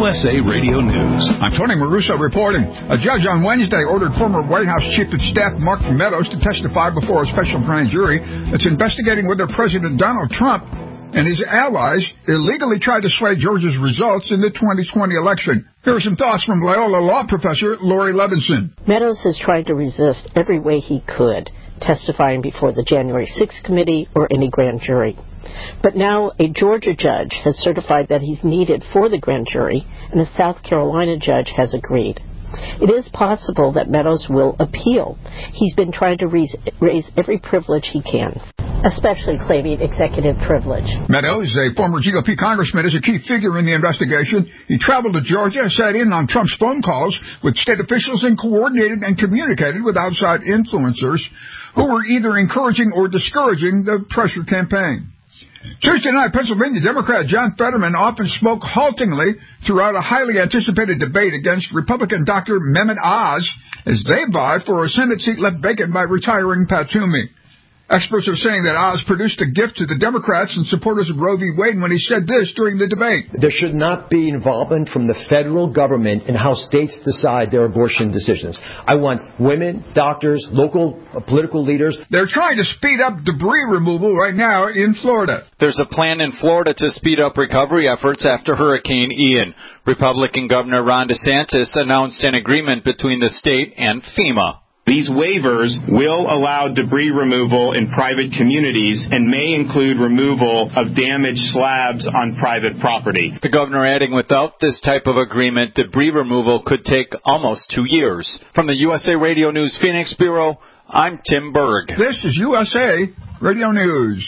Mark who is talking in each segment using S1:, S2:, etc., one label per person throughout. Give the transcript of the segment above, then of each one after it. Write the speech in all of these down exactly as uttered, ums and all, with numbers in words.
S1: S A Radio News.
S2: I'm Tony Maruso reporting. A judge on Wednesday ordered former White House Chief of Staff Mark Meadows to testify before a special grand jury that's investigating whether President Donald Trump and his allies illegally tried to sway Georgia's results in the twenty twenty election. Here are some thoughts from Loyola Law professor Lori Levinson.
S3: Meadows has tried to resist every way he could, testifying before the January sixth committee or any grand jury. But now a Georgia judge has certified that he's needed for the grand jury, and a South Carolina judge has agreed. It is possible that Meadows will appeal. He's been trying to raise, raise every privilege he can, especially claiming executive privilege.
S2: Meadows, a former G O P congressman, is a key figure in the investigation. He traveled to Georgia, sat in on Trump's phone calls with state officials, and coordinated and communicated with outside influencers who were either encouraging or discouraging the pressure campaign. Tuesday night, Pennsylvania Democrat John Fetterman often spoke haltingly throughout a highly anticipated debate against Republican Doctor Mehmet Oz as they vied for a Senate seat left vacant by retiring Pat Toomey. Experts are saying that Oz produced a gift to the Democrats and supporters of Roe v. Wade when he said this during the debate.
S4: There should not be involvement from the federal government in how states decide their abortion decisions. I want women, doctors, local uh, political leaders.
S2: They're trying to speed up debris removal right now in Florida.
S5: There's a plan in Florida to speed up recovery efforts after Hurricane Ian. Republican Governor Ron DeSantis announced an agreement between the state and FEMA.
S6: These waivers will allow debris removal in private communities and may include removal of damaged slabs on private property.
S5: The governor adding without this type of agreement, debris removal could take almost two years. From the U S A Radio News Phoenix Bureau, I'm Tim Berg.
S2: This is U S A Radio News.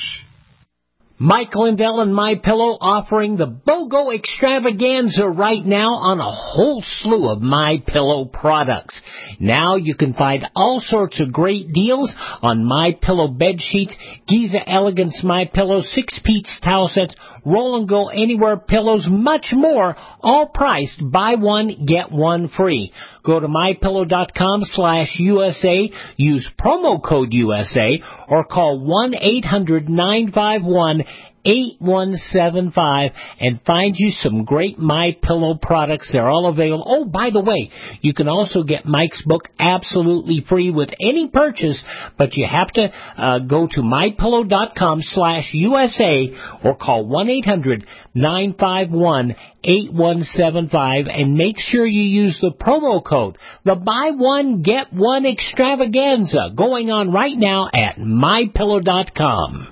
S7: Mike Lindell and MyPillow offering the BOGO extravaganza right now on a whole slew of MyPillow products. Now you can find all sorts of great deals on MyPillow bed sheets, Giza Elegance MyPillow, six-piece towel sets, Roll and Go Anywhere pillows, much more, all priced buy one, get one free. Go to MyPillow.com slash USA, use promo code U S A, or call one eight hundred nine five one eight one seven five and find you some great MyPillow products. They're all available. Oh, by the way, you can also get Mike's book absolutely free with any purchase, but you have to uh, go to MyPillow.com slash USA or call one eight hundred nine five one eight one seven five and make sure you use the promo code, the buy one, get one extravaganza, going on right now at My Pillow dot com.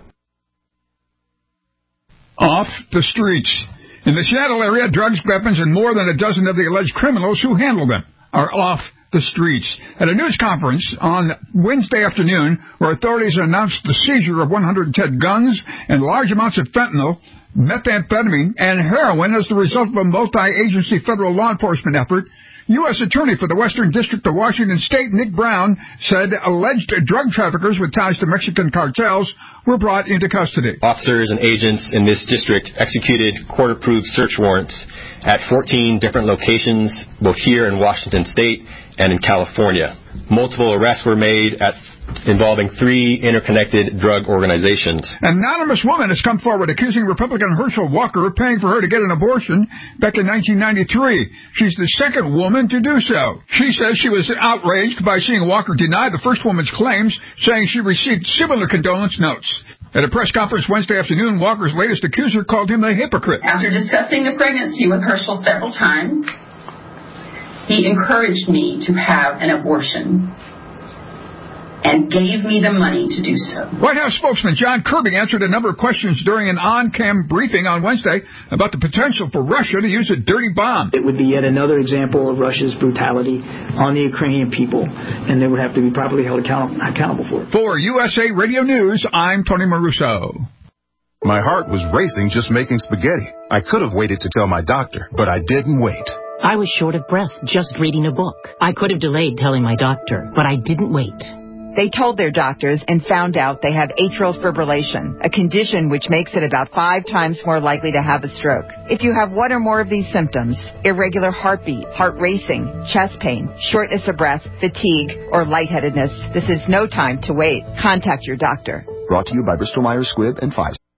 S2: Off the streets. In the Seattle area, drugs, weapons, and more than a dozen of the alleged criminals who handle them are off the streets. At a news conference on Wednesday afternoon, where authorities announced the seizure of one hundred ten guns and large amounts of fentanyl, methamphetamine, and heroin as the result of a multi-agency federal law enforcement effort, U S Attorney for the Western District of Washington State, Nick Brown, said alleged drug traffickers with ties to Mexican cartels were brought into custody.
S8: Officers and agents in this district executed court-approved search warrants at fourteen different locations, both here in Washington State and in California. Multiple arrests were made at involving three interconnected drug organizations.
S2: An anonymous woman has come forward accusing Republican Herschel Walker of paying for her to get an abortion back in nineteen ninety-three. She's the second woman to do so. She says she was outraged by seeing Walker deny the first woman's claims, saying she received similar condolence notes. At a press conference Wednesday afternoon, Walker's latest accuser called him a hypocrite.
S9: After discussing the pregnancy with Herschel several times, he encouraged me to have an abortion and gave me the money to do so.
S2: White House spokesman John Kirby answered a number of questions during an on-cam briefing on Wednesday about the potential for Russia to use a dirty bomb.
S10: It would be yet another example of Russia's brutality on the Ukrainian people, and they would have to be properly held account- accountable for it.
S2: For U S A Radio News, I'm Tony Maruso.
S11: My heart was racing just making spaghetti. I could have waited to tell my doctor, but I didn't wait.
S12: I was short of breath just reading a book. I could have delayed telling my doctor, but I didn't wait.
S13: They told their doctors and found out they have atrial fibrillation, a condition which makes it about five times more likely to have a stroke. If you have one or more of these symptoms, irregular heartbeat, heart racing, chest pain, shortness of breath, fatigue, or lightheadedness, this is no time to wait. Contact your doctor.
S14: Brought to you by Bristol Myers Squibb and Pfizer.